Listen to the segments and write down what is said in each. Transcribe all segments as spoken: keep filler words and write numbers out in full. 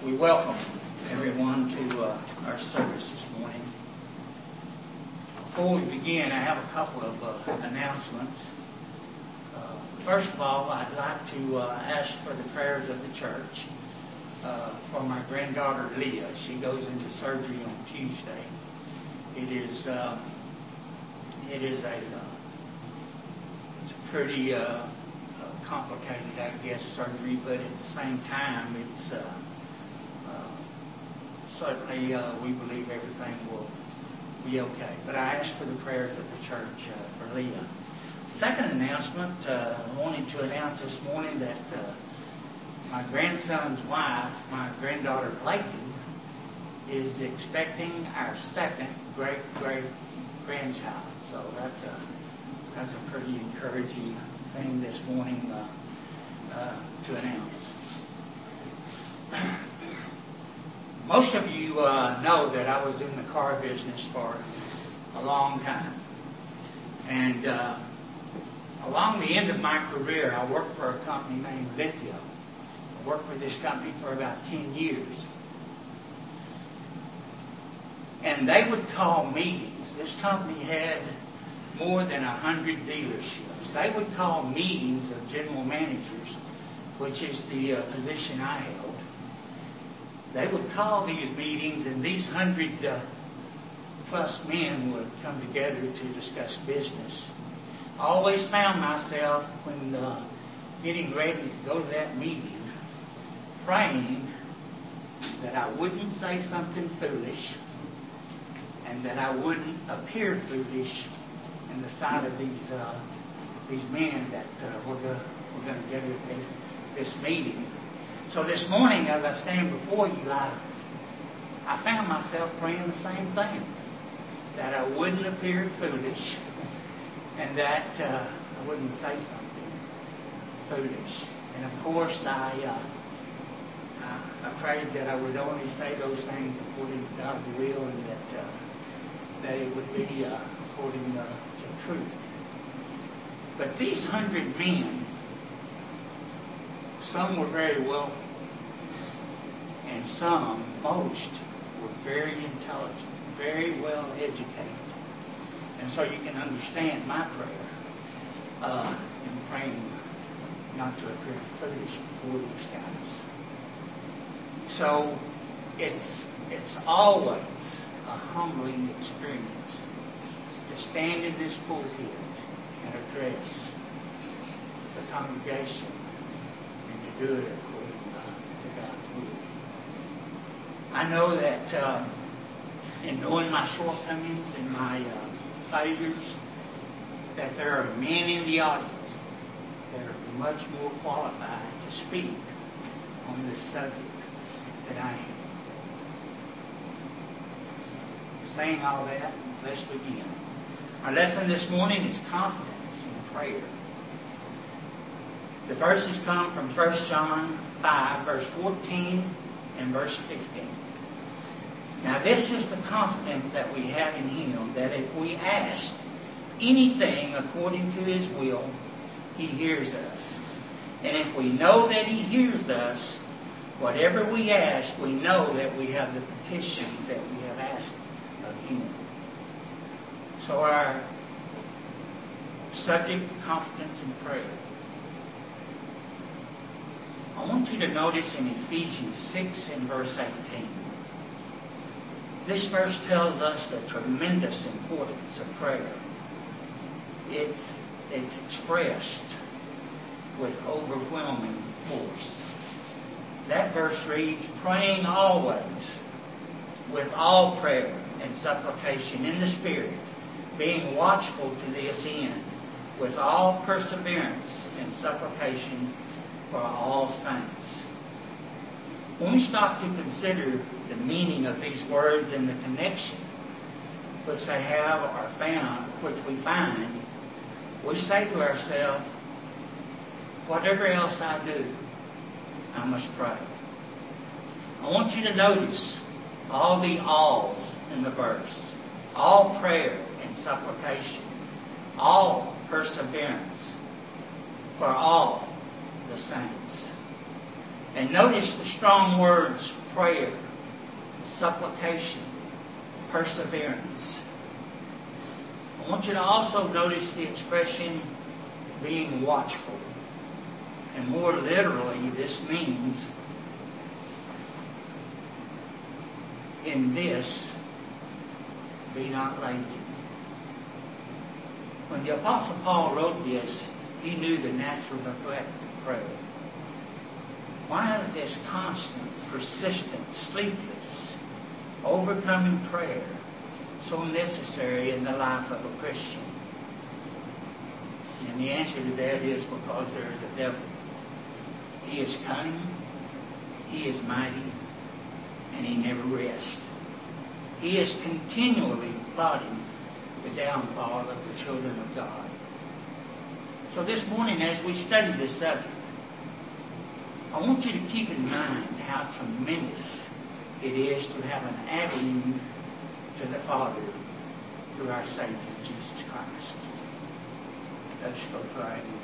We welcome everyone to uh, our service this morning. Before we begin, I have a couple of uh, announcements. Uh, first of all, I'd like to uh, ask for the prayers of the church uh, for my granddaughter Leah. She goes into surgery on Tuesday. It is uh, it is a uh, it's a pretty uh, complicated, I guess, surgery, but at the same time, it's uh, uh, certainly uh, we believe everything will be okay. But I ask for the prayers of the church uh, for Leah. Second announcement, uh, I wanted to announce this morning that uh, my grandson's wife, my granddaughter Clayton, is expecting our second great great grandchild. So that's a that's a pretty encouraging thing this morning uh, uh, to announce. Most of you uh, know that I was in the car business for a long time. And uh, along the end of my career, I worked for a company named Ventio. I worked for this company for about ten years. And they would call meetings. This company had more than a hundred dealerships. They would call meetings of general managers, which is the uh, position I held. They would call these meetings, and these hundred uh, plus men would come together to discuss business. I always found myself, when uh, getting ready to go to that meeting, praying that I wouldn't say something foolish and that I wouldn't appear foolish in the sight of these uh, these men that uh, we're going we're going to get at this, this meeting. So this morning, as I stand before you, I I found myself praying the same thing, that I wouldn't appear foolish, and that uh, I wouldn't say something foolish. And of course, I, uh, I I prayed that I would only say those things according to God's will, and that uh, that it would be uh, according uh, to truth. But these hundred men, some were very wealthy, and some, most, were very intelligent, very well educated. And so you can understand my prayer uh, in praying not to appear foolish before these guys. So it's it's always a humbling experience to stand in this pulpit and address the congregation and to do it according to God's will. I know that uh, in knowing my shortcomings and my uh, failures, that there are men in the audience that are much more qualified to speak on this subject than I am. Saying all that, let's begin. Our lesson this morning is confidence in prayer. The verses come from First John five, verse fourteen and verse fifteen. Now this is the confidence that we have in Him, that if we ask anything according to His will, He hears us. And if we know that He hears us, whatever we ask, we know that we have the petitions that we have asked of Him. So our subject, confidence in prayer. I want you to notice in Ephesians six and verse eighteen. This verse tells us the tremendous importance of prayer. It's, it's expressed with overwhelming force. That verse reads, praying always with all prayer and supplication in the Spirit, being watchful to this end, with all perseverance and supplication for all saints. When we stop to consider the meaning of these words and the connection which they have or found, which we find, we say to ourselves, whatever else I do, I must pray. I want you to notice all the alls in the verse. All prayer and supplication. All perseverance for all the saints. And notice the strong words prayer, supplication, perseverance. I want you to also notice the expression being watchful. And more literally, this means in this, be not lazy. When the Apostle Paul wrote this, he knew the natural neglect of prayer. Why is this constant, persistent, sleepless, overcoming prayer so necessary in the life of a Christian? And the answer to that is because there is a devil. He is cunning, he is mighty, and he never rests. He is continually plotting the downfall of the children of God. So this morning, as we study this subject, I want you to keep in mind how tremendous it is to have an avenue to the Father through our Savior, Jesus Christ. Let's go to our Heavenly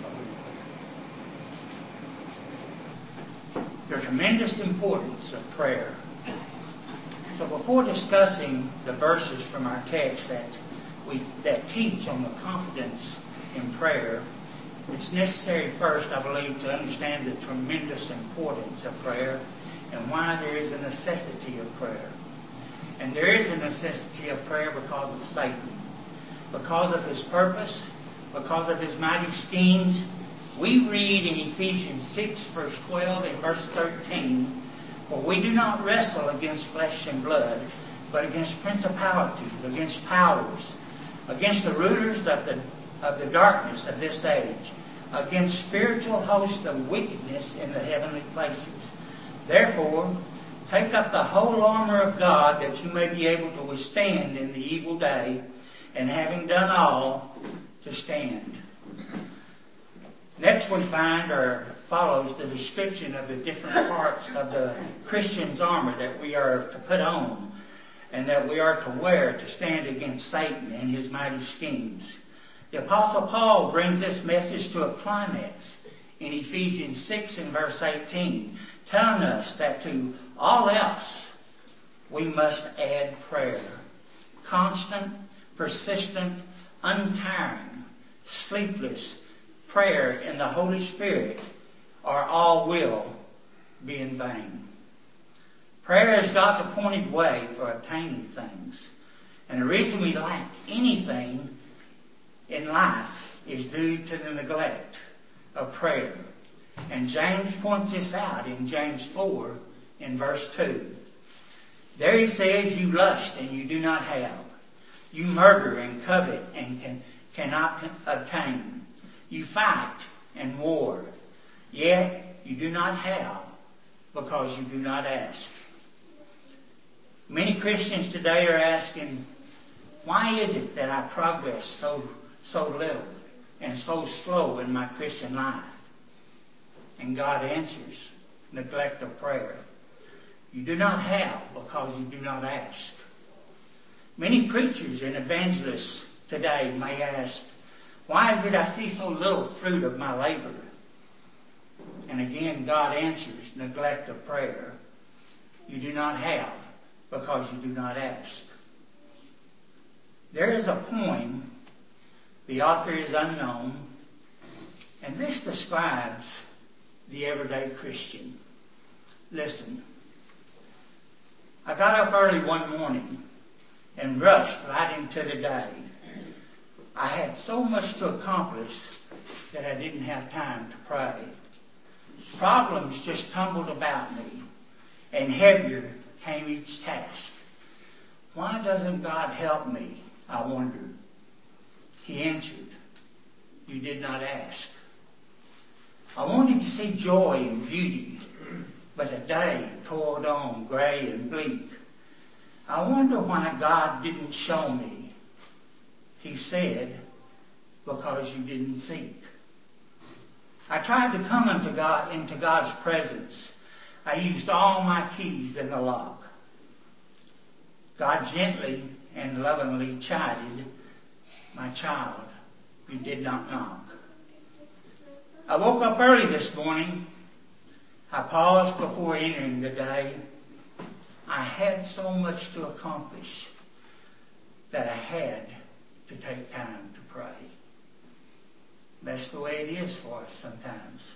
Father. The tremendous importance of prayer. So before discussing the verses from our text that we that teach on the confidence in prayer, it's necessary first, I believe, to understand the tremendous importance of prayer and why there is a necessity of prayer. And there is a necessity of prayer because of Satan, because of his purpose, because of his mighty schemes. We read in Ephesians six, verse twelve and verse thirteen, "For we do not wrestle against flesh and blood, but against principalities, against powers, against the rulers of the of the darkness of this age, against spiritual hosts of wickedness in the heavenly places. Therefore, take up the whole armor of God, that you may be able to withstand in the evil day, and having done all, to stand." Next we find, or follows, the description of the different parts of the Christian's armor that we are to put on and that we are to wear to stand against Satan and his mighty schemes. The Apostle Paul brings this message to a climax in Ephesians six and verse eighteen, telling us that to all else we must add prayer. Constant, persistent, untiring, sleepless prayer in the Holy Spirit, or all will be in vain. Prayer is God's appointed way for obtaining things. And the reason we lack anything in life is due to the neglect of prayer. And James points this out in James four in verse two. There he says, "You lust and you do not have. You murder and covet and can, cannot obtain. You fight and war, yet you do not have because you do not ask." Many Christians today are asking, why is it that I progress so so little and so slow in my Christian life? And God answers, neglect of prayer. You do not have because you do not ask. Many preachers and evangelists today may ask, why is it I see so little fruit of my labor? And again, God answers, neglect of prayer. You do not have because you do not ask. There is a poem, the author is unknown, and this describes the everyday Christian. Listen. I got up early one morning and rushed right into the day. I had so much to accomplish that I didn't have time to pray. Problems just tumbled about me, and heavier came each task. Why doesn't God help me? I wondered. He answered, you did not ask. I wanted to see joy and beauty, but the day toiled on gray and bleak. I wonder why God didn't show me. He said, because you didn't seek. I tried to come into God, into God's presence. I used all my keys in the lock. God gently and lovingly chided, my child, you did not knock. I woke up early this morning. I paused before entering the day. I had so much to accomplish that I had to take time to pray. That's the way it is for us sometimes.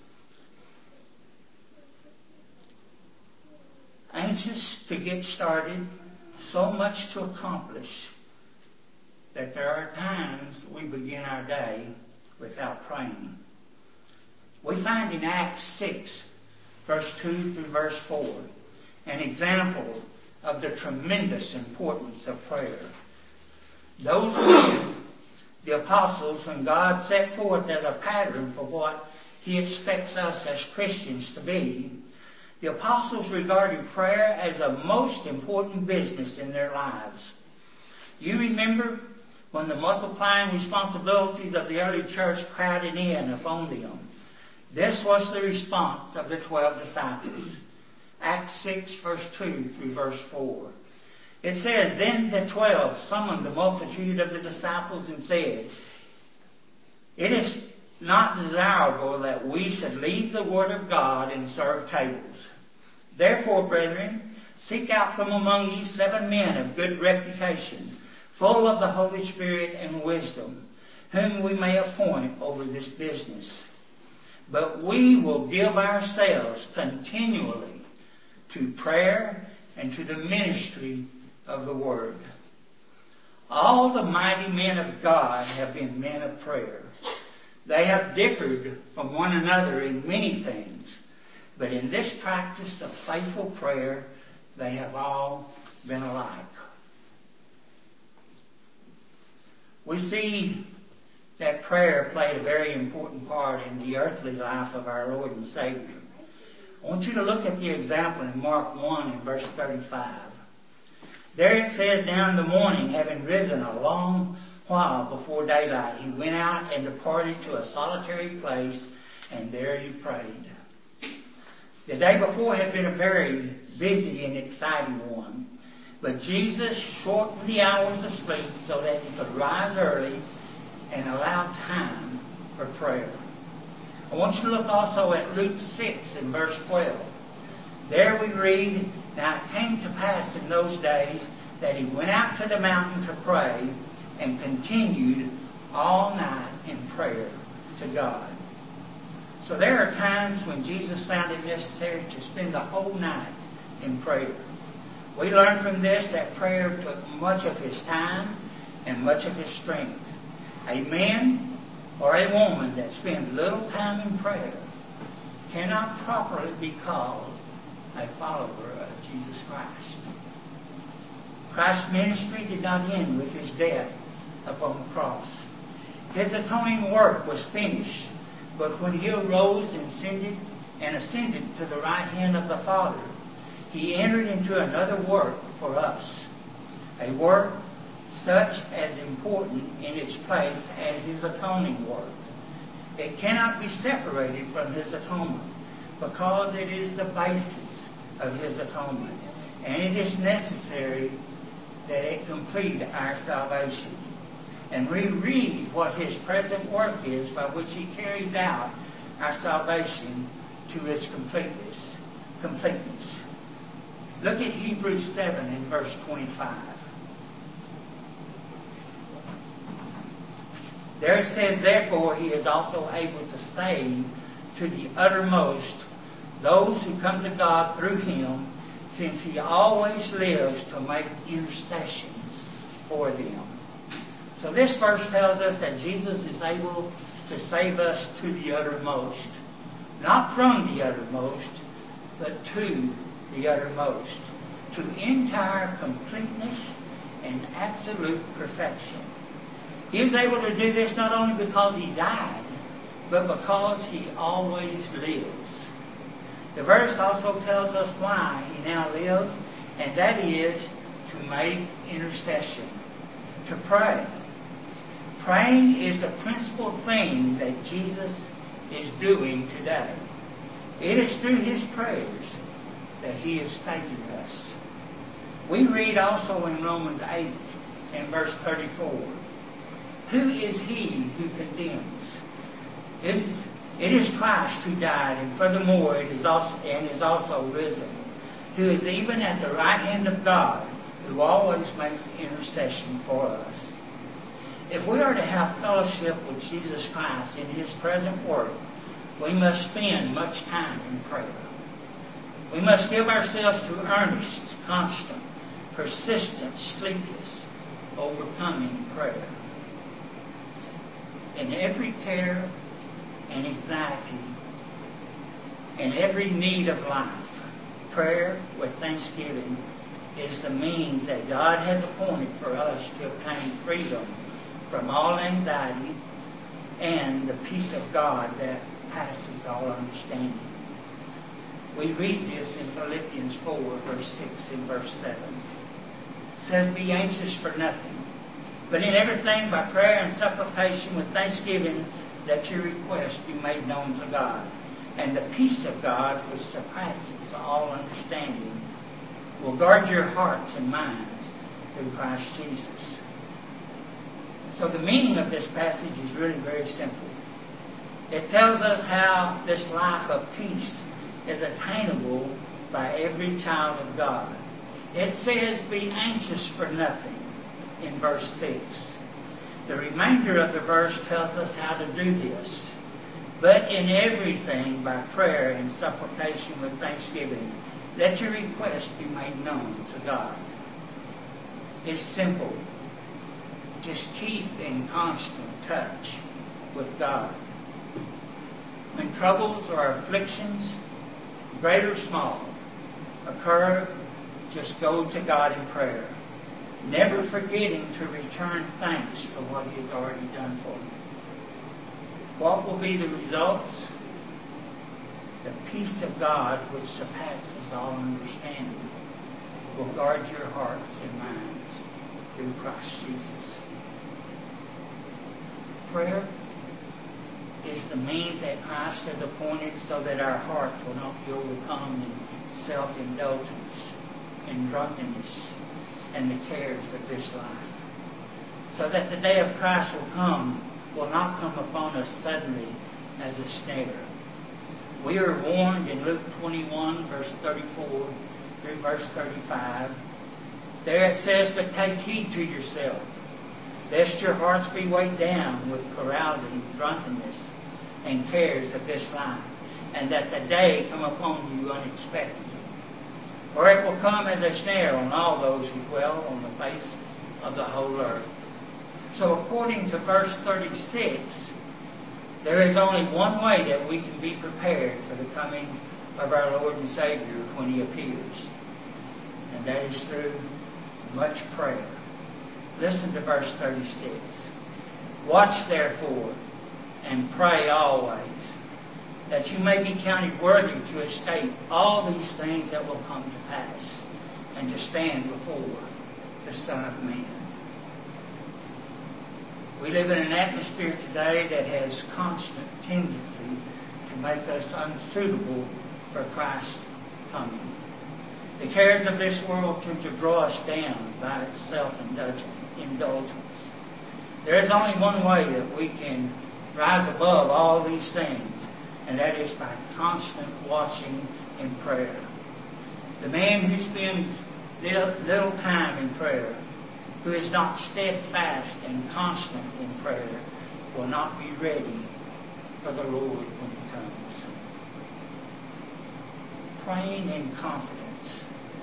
Anxious to get started, so much to accomplish, that there are times we begin our day without praying. We find in Acts six, verse two through verse four, an example of the tremendous importance of prayer. Those men, the apostles, whom God set forth as a pattern for what He expects us as Christians to be, the apostles regarded prayer as the most important business in their lives. You remember when the multiplying responsibilities of the early church crowded in upon them. This was the response of the twelve disciples. Acts six, verse two through verse four. It says, Then the twelve summoned the multitude of the disciples and said, It is not desirable that we should leave the word of God and serve tables. Therefore, brethren, seek out from among you seven men of good reputation, full of the Holy Spirit and wisdom, whom we may appoint over this business. But we will give ourselves continually to prayer and to the ministry of the word. All the mighty men of God have been men of prayer. They have differed from one another in many things, but in this practice of faithful prayer, they have all been alike. We see that prayer played a very important part in the earthly life of our Lord and Savior. I want you to look at the example in Mark one and verse thirty-five. There it says, Now in the morning, having risen a long while before daylight, he went out and departed to a solitary place, and there he prayed. The day before had been a very busy and exciting one, but Jesus shortened the hours of sleep so that he could rise early and allow time for prayer. I want you to look also at Luke six and verse twelve. There we read, Now it came to pass in those days that he went out to the mountain to pray and continued all night in prayer to God. So there are times when Jesus found it necessary to spend the whole night in prayer. We learn from this that prayer took much of his time and much of his strength. A man or a woman that spends little time in prayer cannot properly be called a follower of Jesus Christ. Christ's ministry did not end with his death upon the cross. His atoning work was finished, but when he arose and ascended and ascended to the right hand of the Father, he entered into another work for us, a work such as important in its place as his atoning work. It cannot be separated from his atonement because it is the basis of his atonement, and it is necessary that it complete our salvation. And we read what his present work is by which he carries out our salvation to its completeness. completeness. Look at Hebrews seven and verse twenty-five. There it says, Therefore he is also able to save to the uttermost those who come to God through him, since he always lives to make intercessions for them. So this verse tells us that Jesus is able to save us to the uttermost. Not from the uttermost, but to the uttermost. To entire completeness and absolute perfection. He was able to do this not only because he died, but because he always lives. The verse also tells us why he now lives, and that is to make intercession, to pray. Praying is the principal thing that Jesus is doing today. It is through his prayers that he is saving us. We read also in Romans eight and verse thirty-four, Who is he who condemns? It is Christ who died, and furthermore it is also and is also risen, who is even at the right hand of God, who always makes intercession for us. If we are to have fellowship with Jesus Christ in His present work, we must spend much time in prayer. We must give ourselves to earnest, constant, persistent, sleepless, overcoming prayer. In every care and anxiety, in every need of life, prayer with thanksgiving is the means that God has appointed for us to obtain freedom from all anxiety and the peace of God that passes all understanding. We read this in Philippians four, verse six and verse seven. It says, "Be anxious for nothing, but in everything by prayer and supplication with thanksgiving, let your requests be made known to God. And the peace of God, which surpasses all understanding, will guard your hearts and minds through Christ Jesus." So the meaning of this passage is really very simple. It tells us how this life of peace is attainable by every child of God. It says, "Be anxious for nothing," in verse six. The remainder of the verse tells us how to do this. "But in everything, by prayer and supplication with thanksgiving, let your request be made known to God." It's simple. Just keep in constant touch with God. When troubles or afflictions, great or small, occur, just go to God in prayer, never forgetting to return thanks for what He has already done for you. What will be the results? The peace of God, which surpasses all understanding, will guard your hearts and minds through Christ Jesus. Prayer is the means that Christ has appointed so that our hearts will not be overcome in self-indulgence and drunkenness and the cares of this life. So that the day of Christ will come, will not come upon us suddenly as a snare. We are warned in Luke twenty-one, verse thirty-four through verse thirty-five. There it says, "But take heed to yourself, lest your hearts be weighed down with carousing, drunkenness, and cares of this life, and that the day come upon you unexpectedly. For it will come as a snare on all those who dwell on the face of the whole earth." So according to verse thirty-six, there is only one way that we can be prepared for the coming of our Lord and Savior when He appears. And that is through much prayer. Listen to verse thirty-six. "Watch therefore and pray always, that you may be counted worthy to escape all these things that will come to pass, and to stand before the Son of Man." We live in an atmosphere today that has constant tendency to make us unsuitable for Christ's coming. The cares of this world tend to draw us down by its self-indulgence. There is only one way that we can rise above all these things, and that is by constant watching in prayer. The man who spends little time in prayer, who is not steadfast and constant in prayer, will not be ready for the Lord when He comes. Praying in confidence.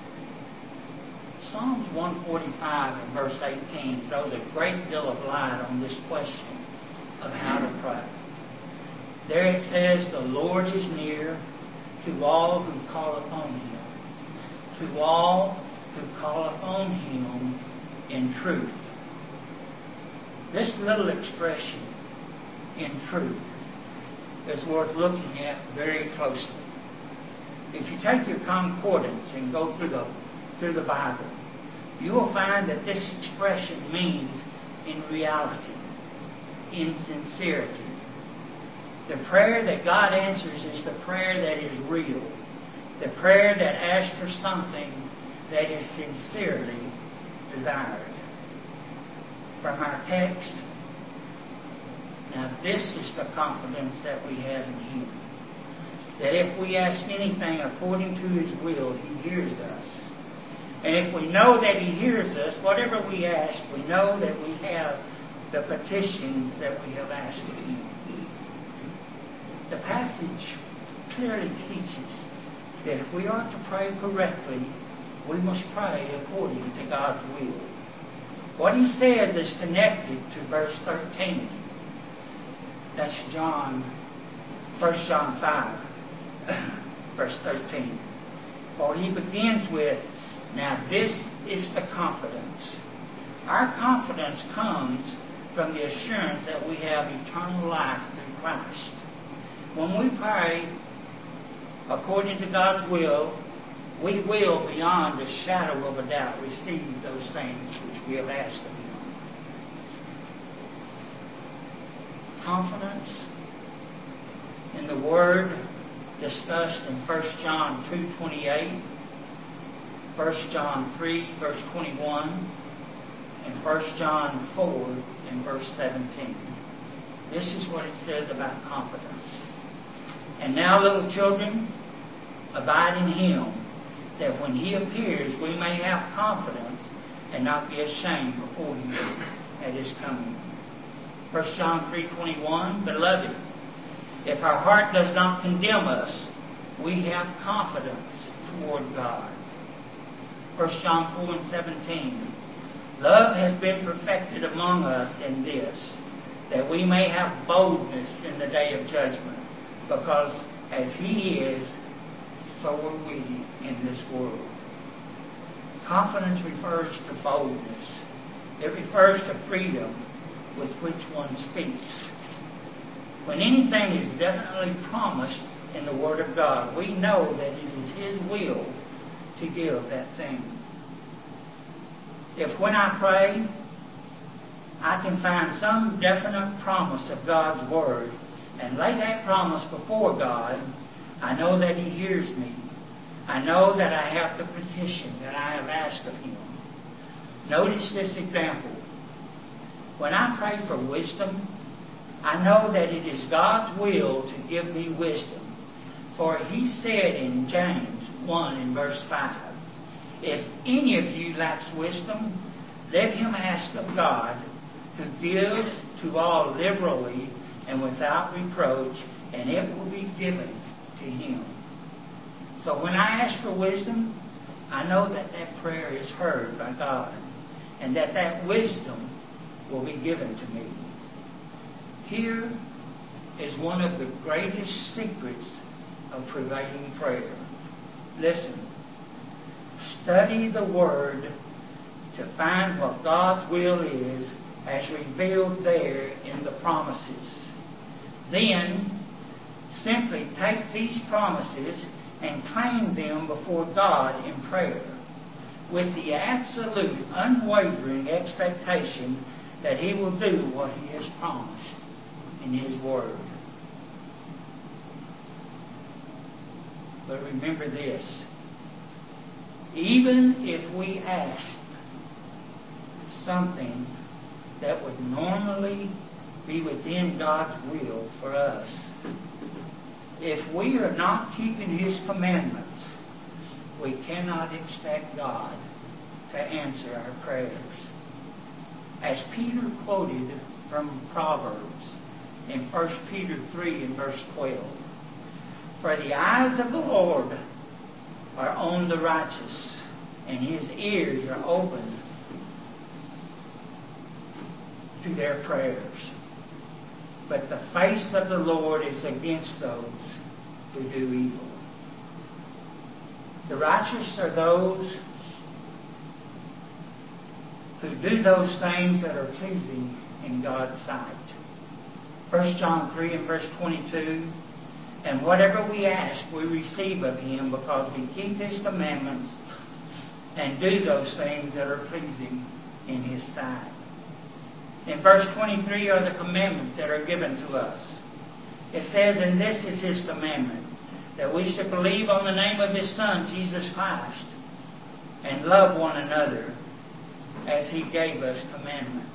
Psalms one forty-five and verse eighteen throws a great deal of light on this question of how to pray. There it says, "The Lord is near to all who call upon Him, to all who call upon Him in truth." This little expression, "in truth," is worth looking at very closely. If you take your concordance and go through the through the Bible, you will find that this expression means in reality, in sincerity. The prayer that God answers is the prayer that is real, the prayer that asks for something that is sincerely desired. From our text, now this is the confidence that we have in Him. that if we ask anything according to His will, He hears us. And if we know that He hears us, whatever we ask, we know that we have the petitions that we have asked of Him. The passage clearly teaches that if we are to pray correctly, we must pray according to God's will. What He says is connected to verse thirteen. That's John, First John five, verse thirteen. For He begins with, now this is the confidence. Our confidence comes from the assurance that we have eternal life through Christ. When we pray according to God's will, we will, beyond a shadow of a doubt, receive those things which we have asked of Him. Confidence in the Word discussed in First John two twenty-eight, First John three, verse twenty-one, and First John four, and verse seventeen. This is what it says about confidence. And now, little children, abide in Him, that when He appears, we may have confidence and not be ashamed before Him at His coming. First John three twenty-one, Beloved, if our heart does not condemn us, we have confidence toward God. First John four and seventeen, Love has been perfected among us in this, that we may have boldness in the day of judgment, because as He is, so are we in this world. Confidence refers to boldness. It refers to freedom with which one speaks. When anything is definitely promised in the Word of God, we know that it is His will to give that thing. If when I pray, I can find some definite promise of God's Word and lay that promise before God, I know that He hears me. I know that I have the petition that I have asked of Him. Notice this example. When I pray for wisdom, I know that it is God's will to give me wisdom. For He said in James one and verse five, If any of you lacks wisdom, let him ask of God, who gives to all liberally and without reproach, and it will be given to him. So when I ask for wisdom, I know that that prayer is heard by God, and that that wisdom will be given to me. Here is one of the greatest secrets of prevailing prayer. Listen. Study the Word to find what God's will is as revealed there in the promises. Then, simply take these promises and claim them before God in prayer with the absolute, unwavering expectation that He will do what He has promised in His Word. But remember this. Even if we ask something that would normally be within God's will for us, if we are not keeping His commandments, we cannot expect God to answer our prayers. As Peter quoted from Proverbs in First Peter three and verse twelve, For the eyes of the Lord are on the righteous, and His ears are open to their prayers. But the face of the Lord is against those who do evil. The righteous are those who do those things that are pleasing in God's sight. First John three and verse twenty-two, And whatever we ask, we receive of Him, because we keep His commandments and do those things that are pleasing in His sight. In verse twenty-three are the commandments that are given to us. It says, And this is His commandment, that we should believe on the name of His Son, Jesus Christ, and love one another as He gave us commandment.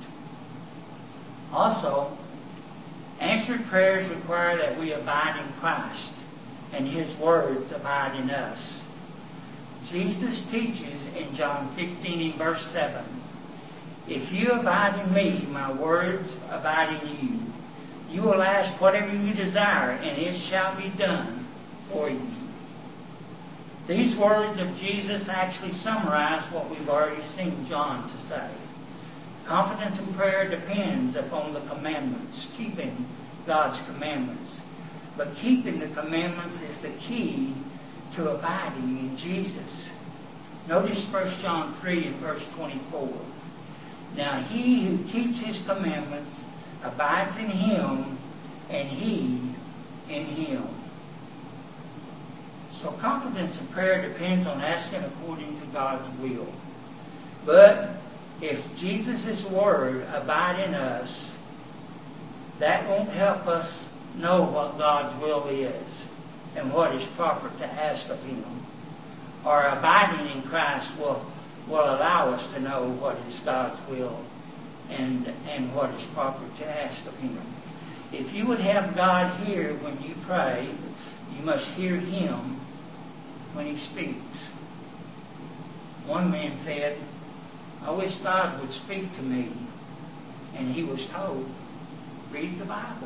Also, answered prayers require that we abide in Christ and His words abide in us. Jesus teaches in John fifteen and verse seven, "If you abide in me, my words abide in you. You will ask whatever you desire, and it shall be done for you." These words of Jesus actually summarize what we've already seen John to say. Confidence in prayer depends upon the commandments, keeping God's commandments. But keeping the commandments is the key to abiding in Jesus. Notice First John three and verse twenty-four. "Now he who keeps His commandments abides in Him, and He in him." So confidence in prayer depends on asking according to God's will. But if Jesus' word abide in us, that won't help us know what God's will is and what is proper to ask of Him. Our abiding in Christ will, will allow us to know what is God's will and, and what is proper to ask of Him. If you would have God hear when you pray, you must hear Him when He speaks. One man said, "I wish God would speak to me." And he was told, "Read the Bible."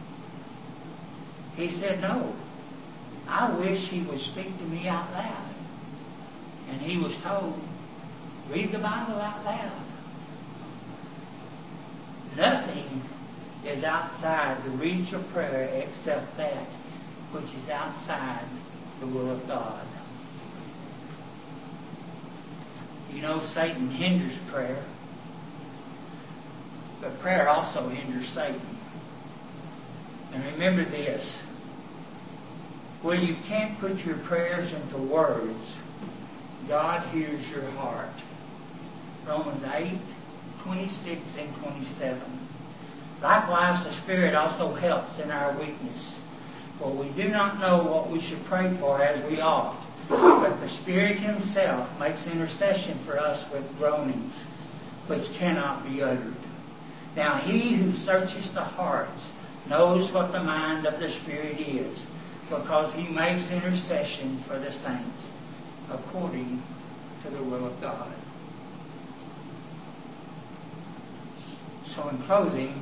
He said, "No, I wish He would speak to me out loud." And he was told, "Read the Bible out loud." Nothing is outside the reach of prayer except that which is outside the will of God. You know, Satan hinders prayer, but prayer also hinders Satan. And remember this, where you can't put your prayers into words, God hears your heart. Romans eight, twenty-six and twenty-seven. Likewise, the Spirit also helps in our weakness. For we do not know what we should pray for as we ought, but the Spirit Himself makes intercession for us with groanings, which cannot be uttered. Now He who searches the hearts knows what the mind of the Spirit is, because He makes intercession for the saints according to the will of God. So in closing,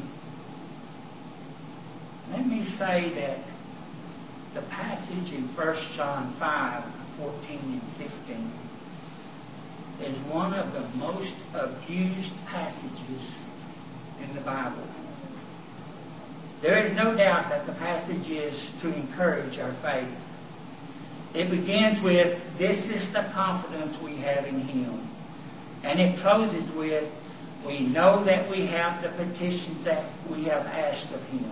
let me say that the passage in First John five, fourteen and fifteen is one of the most abused passages in the Bible. There is no doubt that the passage is to encourage our faith. It begins with, "This is the confidence we have in Him." And it closes with, "We know that we have the petitions that we have asked of Him."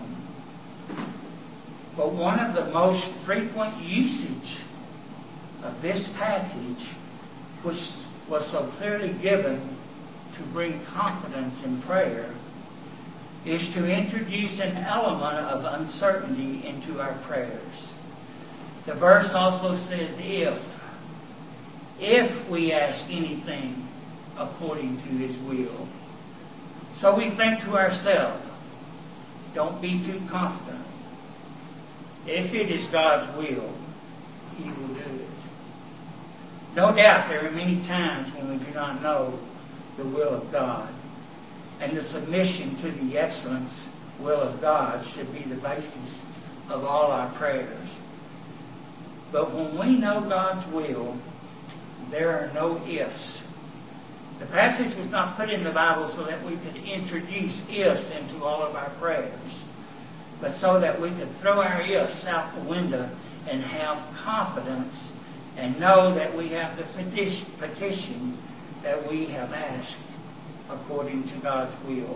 But one of the most frequent usage of this passage, which was so clearly given to bring confidence in prayer, is to introduce an element of uncertainty into our prayers. The verse also says, if. If we ask anything according to His will. So we think to ourselves, don't be too confident. If it is God's will, He will do it. No doubt there are many times when we do not know the will of God. And the submission to the excellent will of God should be the basis of all our prayers. But when we know God's will, there are no ifs. The passage was not put in the Bible so that we could introduce ifs into all of our prayers, but so that we could throw our ifs out the window and have confidence and know that we have the petitions that we have asked according to God's will.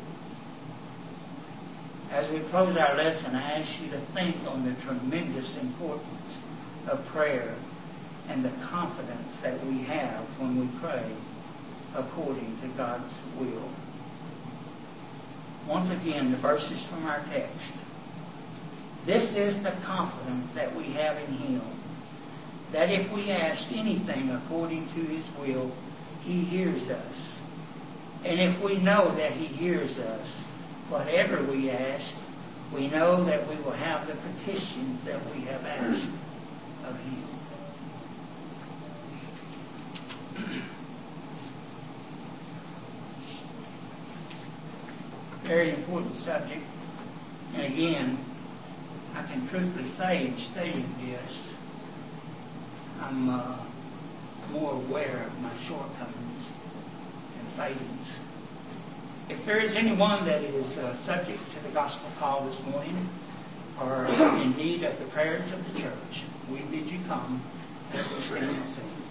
As we close our lesson, I ask you to think on the tremendous importance of prayer and the confidence that we have when we pray according to God's will. Once again, the verses from our text. This is the confidence that we have in Him, that if we ask anything according to His will, He hears us. And if we know that He hears us, whatever we ask, we know that we will have the petitions that we have asked of Him. Very important subject. And again, I can truthfully say in studying this, I'm uh, more aware of my shortcomings and failings. If there is anyone that is uh, subject to the gospel call this morning or in need of the prayers of the church, we bid you come as we stand and sing.